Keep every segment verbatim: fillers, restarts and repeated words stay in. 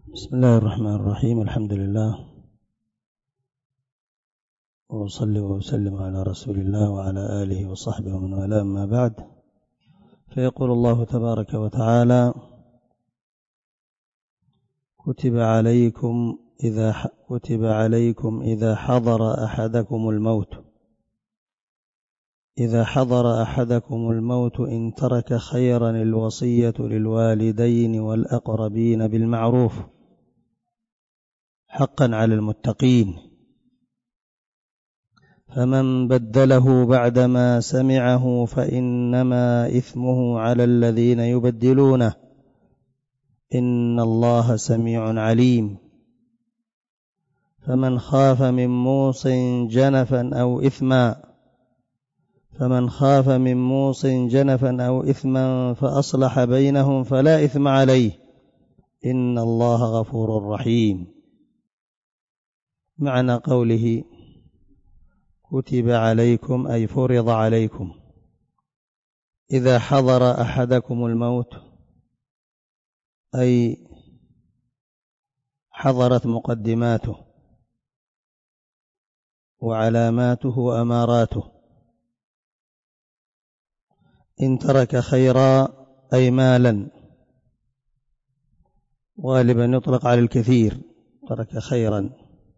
بسم الله الرحمن الرحيم. الحمد لله وأصلي وأسلم على رسول الله وعلى آله وصحبه ومن والاه، أما بعد، فيقول الله تبارك وتعالى: كتب عليكم إذا كتب عليكم إذا حضر أحدكم الموت إذا حضر أحدكم الموت إن ترك خيرا الوصية للوالدين والأقربين بالمعروف حقا على المتقين، فمن بدله بعدما سمعه فإنما إثمه على الذين يبدلونه، إن الله سميع عليم. فمن خاف من موص جنفا أو إثما فمن خاف من موص جنفا أو إثما فأصلح بينهم فلا إثم عليه، إن الله غفور رحيم. معنى قوله كتب عليكم أي فرض عليكم إذا حضر أحدكم الموت، أي حضرت مقدماته وعلاماته وأماراته. إن ترك خيرا أي مالا، غالبا يطلق على الكثير، ترك خيرا.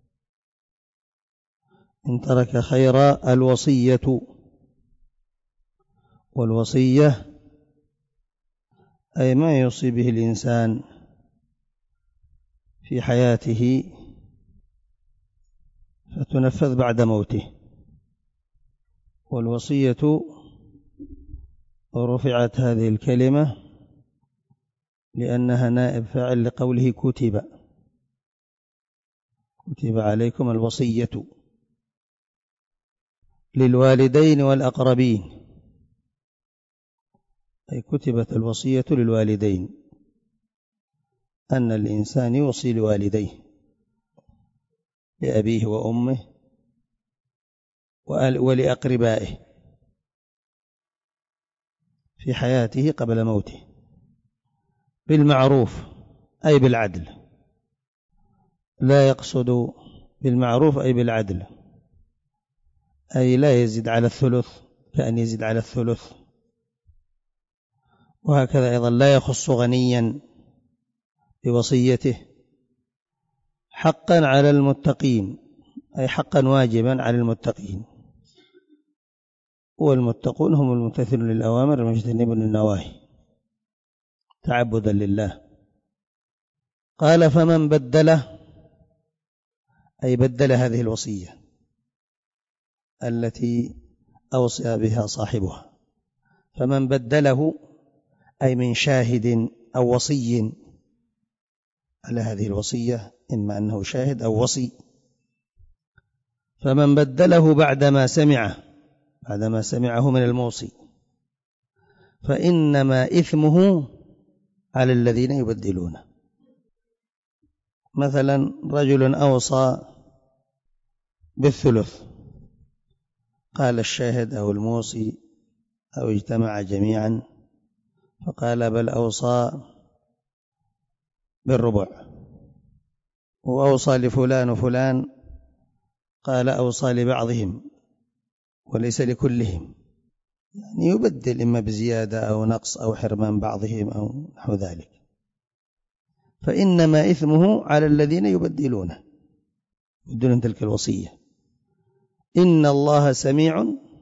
إن ترك خيرا الوصية، والوصية أي ما يوصي به الإنسان في حياته فتنفذ بعد موته. والوصية رفعت هذه الكلمة لأنها نائب فاعل لقوله كتب كتب عليكم الوصية للوالدين والأقربين، أي كتبت الوصية للوالدين، أن الإنسان يوصي لوالديه، لأبيه وأمه ولأقربائه في حياته قبل موته بالمعروف أي بالعدل. لا يقصد بالمعروف أي بالعدل، أي لا يزيد على الثلث كأن يزيد على الثلث. وهكذا أيضا لا يخص غنيا بوصيته. حقا على المتقين أي حقا واجبا على المتقين، والمتقون هم الممتثلون للأوامر المجتنبون للنواهي تعبدا لله. قال: فمن بدله أي بدل هذه الوصية التي أوصى بها صاحبها. فمن بدله أي من شاهد أو وصي على هذه الوصية، إما أنه شاهد أو وصي. فمن بدله بعدما سمعه بعدما سمعه من الموصي فإنما إثمه على الذين يبدلونه. مثلا رجل أوصى بالثلث، قال الشاهد أو الموصي أو اجتمع جميعا فقال بل أوصى بالربع، وأوصى لفلان وفلان قال أوصى لبعضهم وليس لكلهم، يعني يبدل إما بزيادة أو نقص أو حرمان بعضهم أو نحو ذلك. فإنما إثمه على الذين يبدلونه بدون تلك الوصية. إن الله سميع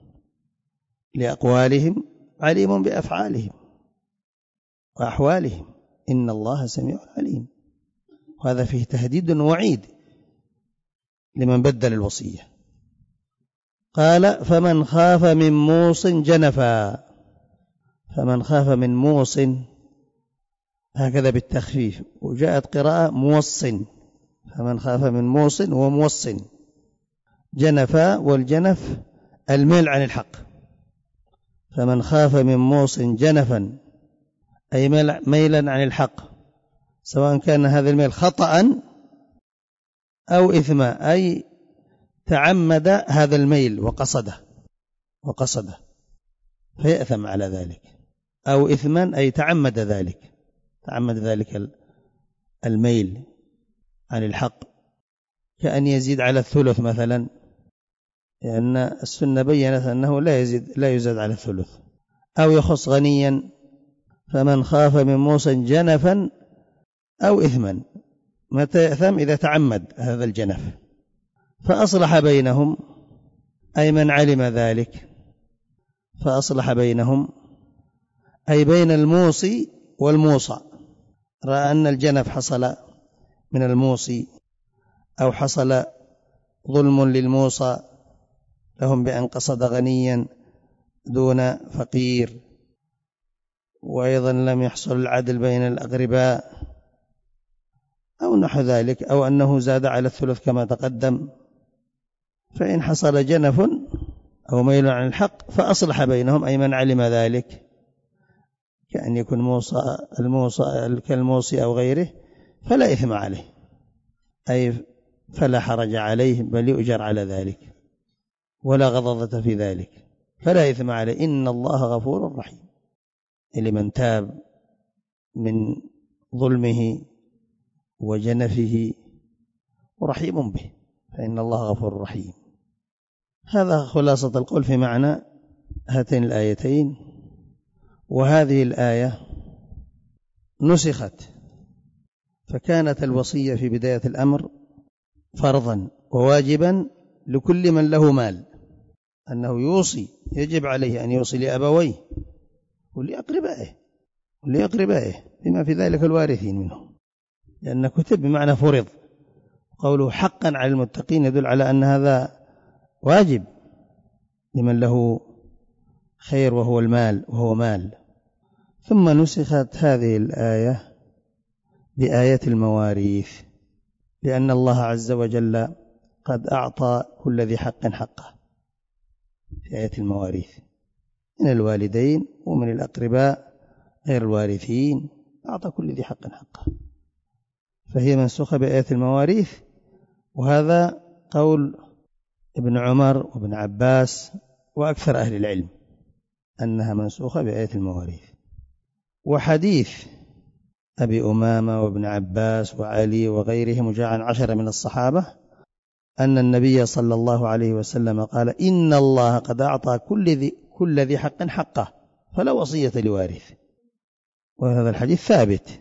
لأقوالهم عليم بأفعالهم وأحوالهم، إن الله سميع عليم. وهذا فيه تهديد ووعيد لمن بدل الوصية. قال: فمن خاف من موص جنفا. فمن خاف من موص هكذا بالتخفيف، وجاءت قراءة موص، فمن خاف من موص وموص. جنفا، والجنف الميل عن الحق. فمن خاف من موص جنفا أي ميلا عن الحق، سواء كان هذا الميل خطأ أو إثما، أي تعمد هذا الميل وقصده وقصده فيأثم على ذلك، أو إثما أي تعمد ذلك تعمد ذلك الميل عن الحق، كأن يزيد على الثلث مثلا، لأن السنة بيّنت أنه لا يزيد لا يزاد على الثلث. أو يخص غنيا، فمن خاف من موص جنفا أو إثما. متى يأثم؟ إذا تعمد هذا الجنف فأصلح بينهم، أي من علم ذلك فأصلح بينهم، أي بين الموصي والموصى، رأى أن الجنف حصل من الموصي أو حصل ظلم للموصى لهم بأن قصد غنيا دون فقير، وأيضا لم يحصل العدل بين الأقرباء أو نحو ذلك، أو أنه زاد على الثلث كما تقدم، فإن حصل جنف أو ميل عن الحق فأصلح بينهم، أي من علم ذلك، كأن يكون موصى الموصى كالموصي أو غيره، فلا إثم عليه، أي فلا حرج عليه، بل يؤجر على ذلك ولا غضضة في ذلك، فلا إثم عليه. إن الله غفور رحيم، لمن تاب من ظلمه وجنفه ورحيم به، فإن الله غفور رحيم. هذا خلاصة القول في معنى هاتين الآيتين. وهذه الآية نسخت، فكانت الوصية في بداية الأمر فرضا وواجبا لكل من له مال، أنه يوصي، يجب عليه أن يوصي لأبويه ولأقربائه ولأقربائه بما في ذلك الوارثين منهم، لأن كتب بمعنى فرض. قوله حقا على المتقين يدل على أن هذا واجب لمن له خير وهو المال وهو مال. ثم نسخت هذه الآية بآية المواريث، لأن الله عز وجل قد أعطى كل ذي حق حقه في آية المواريث، من الوالدين ومن الأقرباء غير الوارثين، أعطى كل ذي حق حقه، فهي منسوخة بآية المواريث. وهذا قول ابن عمر وابن عباس وأكثر أهل العلم أنها منسوخة بآية المواريث. وحديث أبي أمامة وابن عباس وعلي وغيرهم وجاء عن عشرة من الصحابة أن النبي صلى الله عليه وسلم قال: إن الله قد أعطى كل ذي, كل ذي حق حقه فلا وصية لوارث. وهذا الحديث ثابت،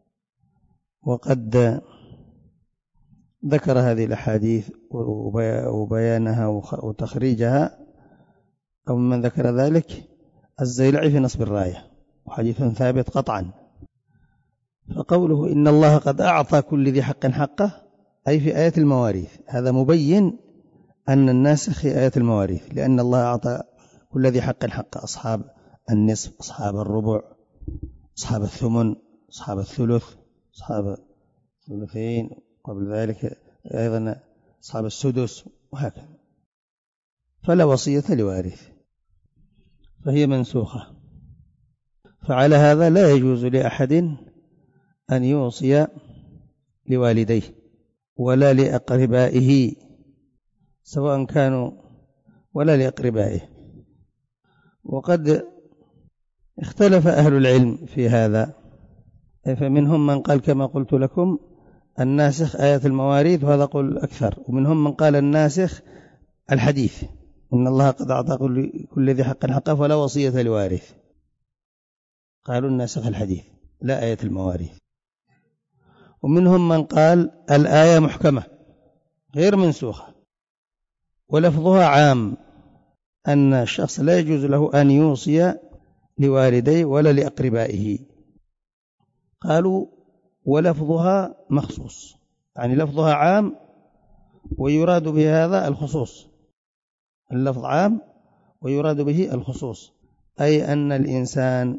وقد ذكر هذه الأحاديث وبيانها وتخريجها، أو من ذكر ذلك الزيلعي في نصب الراية، وحديث ثابت قطعا. فقوله إن الله قد أعطى كل ذي حق حقه أي في آية المواريث، هذا مبين أن الناسخ في آية المواريث، لأن الله أعطى كل ذي حق حقه، أصحاب النصف، أصحاب الربع، أصحاب الثمن، أصحاب الثلث، أصحاب الثلثين، قبل ذلك أيضا أصحاب السدس، وهكذا، فلا وصية لوارث، فهي منسوخة. فعلى هذا لا يجوز لأحد أن يوصي لوالديه ولا لأقربائه، سواء كانوا ولا لأقربائه. وقد اختلف أهل العلم في هذا، فمنهم من قال كما قلت لكم الناسخ آية المواريث، وهذا قول أكثر، ومنهم من قال الناسخ الحديث إن الله قد أعطى كل ذي حق حقه فلا وصية لوارث، قالوا الناسخ الحديث لا آية المواريث. ومنهم من قال الآية محكمة غير منسوخة ولفظها عام، أن الشخص لا يجوز له أن يوصي لوالديه ولا لأقربائه. قالوا ولفظها مخصوص، يعني لفظها عام ويراد به هذا الخصوص، اللفظ عام ويراد به الخصوص، أي أن الإنسان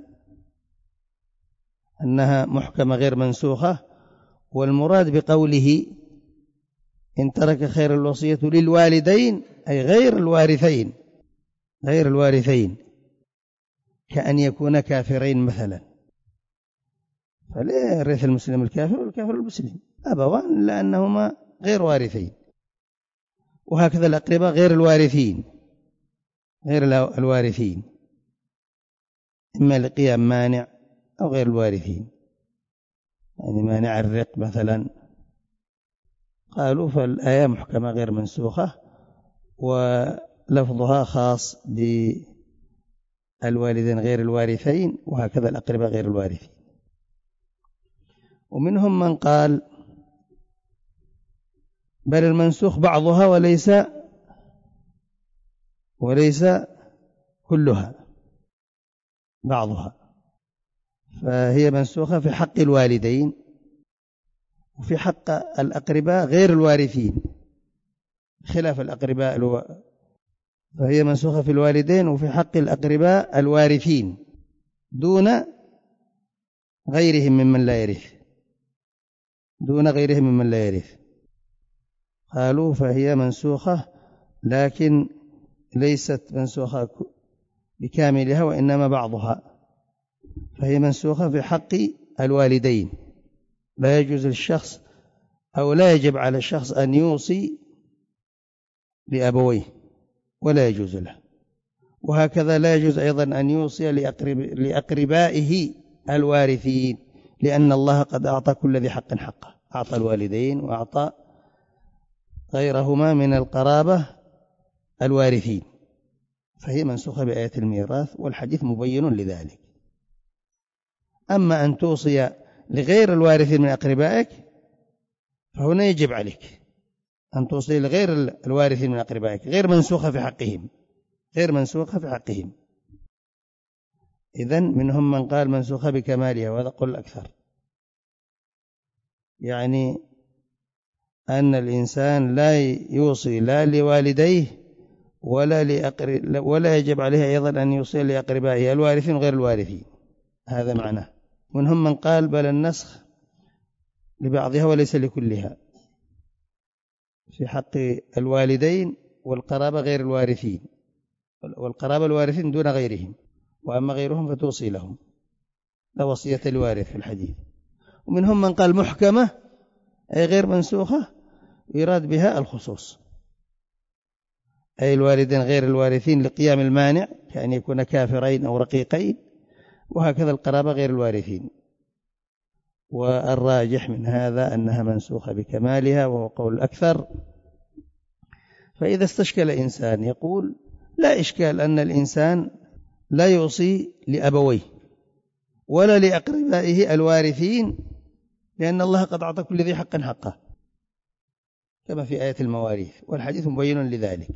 أنها محكمة غير منسوخة، والمراد بقوله إن ترك خير الوصية للوالدين أي غير الوارثين، غير الوارثين، كأن يكون كافرين مثلا، فلا يرث المسلم الكافر والكافر المسلم، أبوان لأنهما غير وارثين. وهكذا الأقرباء غير الوارثين، غير الوارثين إما لقيام مانع أو غير الوارثين، يعني مانع الرق مثلا قالوا فالآية محكمة غير منسوخة، ولفظها خاص بالوالدين غير الوارثين، وهكذا الأقرباء غير الوارثين. ومنهم من قال بل المنسوخ بعضها وليس وليس كلها، بعضها، فهي منسوخة في حق الوالدين وفي حق الأقرباء غير الوارثين، خلاف الأقرباء الو... فهي منسوخة في الوالدين وفي حق الأقرباء الوارثين دون غيرهم ممن لا يرث، دون غيرهم ممن لا يرث. قالوا فهي منسوخة لكن ليست منسوخة بكاملها وإنما بعضها، فهي منسوخة في حق الوالدين. لا يجوز للشخص أو لا يجب على الشخص أن يوصي لأبويه، ولا يجوز له. وهكذا لا يجوز أيضا أن يوصي لأقرب لأقربائه الوارثين، لأن الله قد أعطى كل ذي حق حقه، أعطى الوالدين وأعطى غيرهما من القرابة الوارثين، فهي منسوخة بآية الميراث، والحديث مبين لذلك. أما أن توصي لغير الوارثين من أقربائك فهنا يجب عليك أن توصي لغير الوارثين من أقربائك، غير منسوخة في حقهم، غير منسوخة في حقهم. إذن منهم من قال منسوخة بكمالها، وهذا قول الأكثر، يعني أن الإنسان لا يوصي لا لوالديه ولا لأقرب ولا يجب عليه أيضا أن يوصي لأقربائه الوارثين وغير الوارثين، هذا معناه. منهم من قال بل النسخ لبعضها وليس لكلها، في حق الوالدين والقرابة غير الوارثين، والقرابة الوارثين دون غيرهم، وأما غيرهم فتوصي لهم، لا وصية لوارث في الحديث. ومنهم من قال محكمة أي غير منسوخة، يراد بها الخصوص، أي الوالدين غير الوارثين لقيام المانع كأن يكون كافرين أو رقيقين، وهكذا القرابة غير الوارثين. والراجح من هذا أنها منسوخة بكمالها، وهو قول الأكثر. فإذا استشكل إنسان يقول لا إشكال أن الإنسان لا يوصي لأبويه ولا لأقربائه الوارثين، لأن الله قد أعطى كل ذي حق حقه كما في آية المواريث، والحديث مبين لذلك.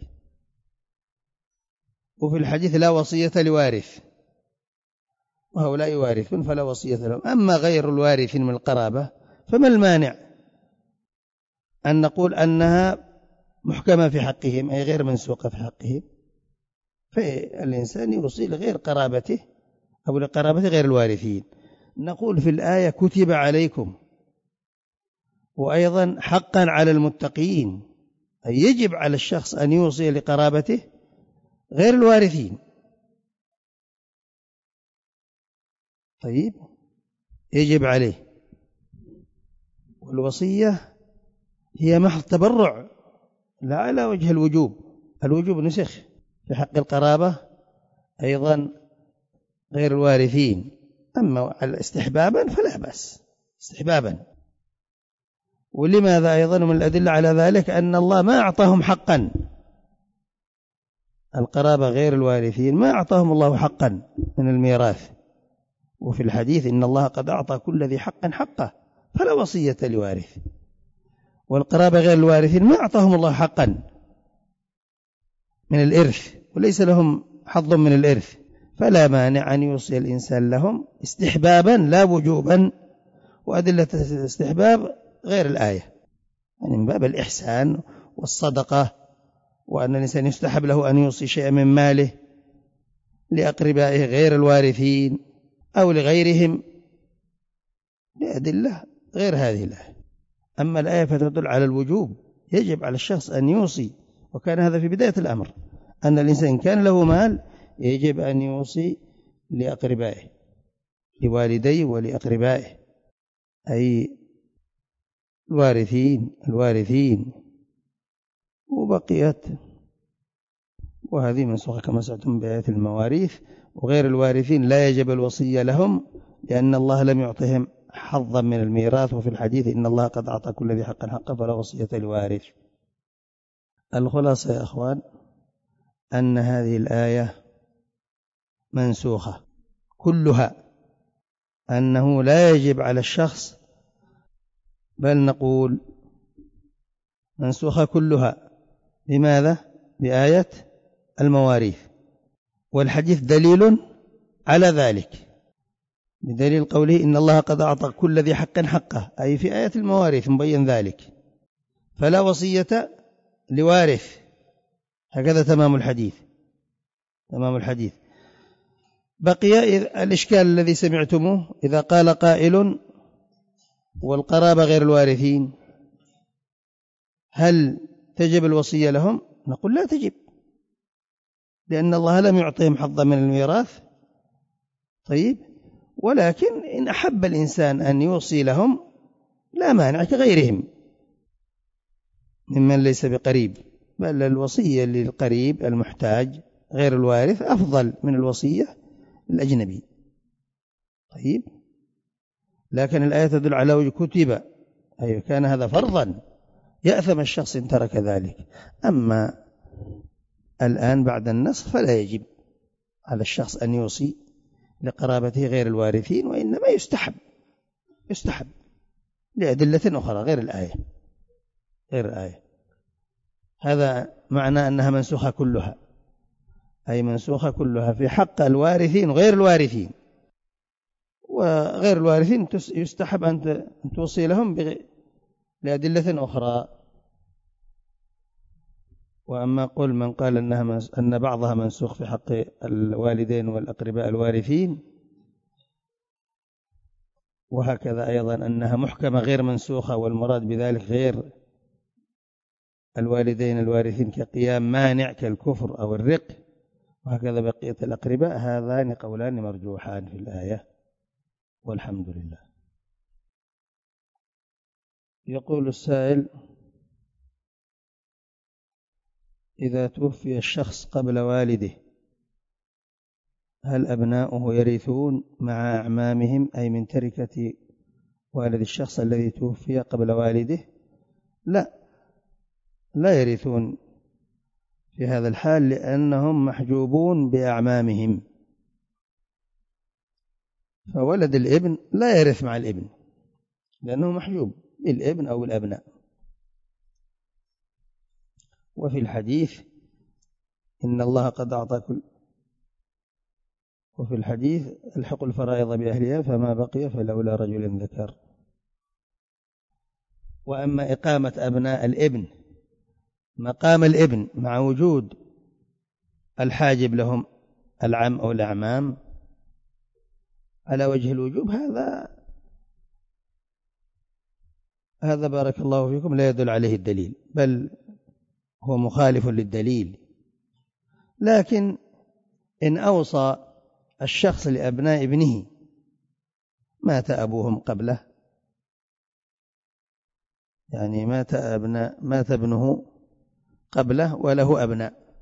وفي الحديث لا وصية لوارث، وهؤلاء يوارثون فلا وصية لهم. أما غير الوارث من القرابة فما المانع أن نقول أنها محكمة في حقهم، أي غير منسوقة في حقهم، فالإنسان يوصي لغير قرابته أو لقرابته غير الوارثين. نقول في الآية كتب عليكم، وأيضا حقا على المتقين، أي يجب على الشخص أن يوصي لقرابته غير الوارثين. طيب يجب عليه، والوصية هي محض تبرع لا على وجه الوجوب، الوجوب نسخ في حق القرابة أيضا غير الوارثين. أما على استحبابا فلا بأس، استحبابا. ولماذا أيضا من الأدلة على ذلك أن الله ما أعطاهم حقا، القرابة غير الوارثين ما أعطاهم الله حقا من الميراث. وفي الحديث إن الله قد أعطى كل ذي حق حقه فلا وصية لوارث. والقرابة غير الوارثين ما أعطاهم الله حقا من الإرث، وليس لهم حظ من الإرث، فلا مانع أن يوصي الإنسان لهم استحبابا لا وجوبا. وأدلة الاستحباب غير الآية، يعني من باب الإحسان والصدقة، وأن الإنسان يستحب له أن يوصي شيئا من ماله لأقربائه غير الوارثين أو لغيرهم بأدلة غير هذه الآية. أما الآية فتدل على الوجوب، يجب على الشخص أن يوصي، وكان هذا في بداية الأمر، أن الإنسان كان له مال يجب أن يوصي لأقربائه، لوالديه ولأقربائه، أي الوارثين الوارثين وبقيت. وهذه منسوخة كما سألتم بآية المواريث. وغير الوارثين لا يجب الوصية لهم، لأن الله لم يعطهم حظا من الميراث. وفي الحديث إن الله قد أعطى كل ذي حق حقه فلا وصية لوارث. الخلاصة يا أخوان أن هذه الآية منسوخة كلها، أنه لا يجب على الشخص، بل نقول منسوخة كلها. لماذا؟ بآية المواريث، والحديث دليل على ذلك، بدليل قوله إن الله قد أعطى كل ذي حق حقه، أي في آية المواريث مبين ذلك، فلا وصية لوارث. هكذا تمام الحديث، تمام الحديث. بقي الإشكال الذي سمعتموه، إذا قال قائل والقرابة غير الوارثين هل تجب الوصية لهم؟ نقول لا تجب، لأن الله لم يعطيهم حظا من الميراث. طيب، ولكن إن أحب الإنسان أن يوصي لهم لا مانع، كغيرهم ممن ليس بقريب، بل الوصية للقريب المحتاج غير الوارث أفضل من الوصية للأجنبي. طيب، لكن الآية تدل على وجه كتب، أي كان هذا فرضا يأثم الشخص إن ترك ذلك. أما الآن بعد النسخ فلا يجب على الشخص أن يوصي لقرابته غير الوارثين، وإنما يستحب يستحب لأدلة أخرى غير الآية غير الآية. هذا معنى أنها منسوخة كلها، أي منسوخة كلها في حق الوارثين وغير الوارثين. وغير الوارثين يستحب أن توصي لهم لأدلة أخرى. وأما قل من قال أنها أن بعضها منسوخ في حق الوالدين والأقرباء الوارثين، وهكذا أيضا أنها محكمة غير منسوخة، والمراد بذلك غير الوالدين الوارثين كقيام مانع كالكفر أو الرق، وهكذا بقية الأقرباء. هذان قولان مرجوحان في الآية، والحمد لله. يقول السائل: إذا توفي الشخص قبل والده هل أبناؤه يرثون مع أعمامهم، أي من تركة والد الشخص الذي توفي قبل والده؟ لا، لا يرثون في هذا الحال، لأنهم محجوبون بأعمامهم. فولد الابن لا يرث مع الابن لأنه محجوب بالابن أو الأبناء. وفي الحديث إن الله قد أعطى كل وفي الحديث الحق الفرائض بأهلها فما بقي فلولا رجل ذكر. وأما إقامة أبناء الابن مقام الابن مع وجود الحاجب لهم العم أو الأعمام على وجه الوجوب، هذا هذا بارك الله فيكم لا يدل عليه الدليل، بل هو مخالف للدليل. لكن إن أوصى الشخص لأبناء ابنه مات أبوهم قبله، يعني مات أبناء مات ابنه قبله وله أبناء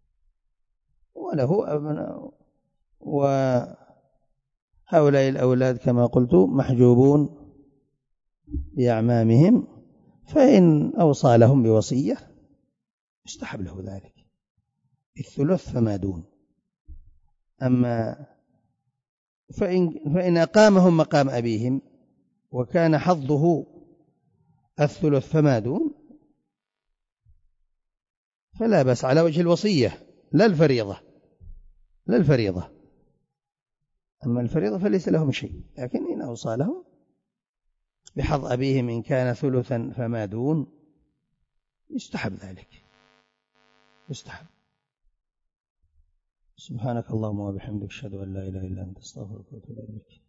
وله أبناء وهؤلاء الأولاد كما قلت محجوبون بأعمامهم، فإن أوصى لهم بوصية يستحب له ذلك، الثلث فما دون. أما فإن, فإن أقامهم مقام أبيهم وكان حظه الثلث فما دون فلا بأس على وجه الوصية لا الفريضة لا الفريضة. أما الفريضة فليس لهم شيء، لكن إن أوصى لهم بحظ أبيهم إن كان ثلثا فما دون يستحب ذلك، يستحب. سبحانك اللهم وبحمدك أشهد أن لا إله إلا أنت أستغفرك وأتوب إليك.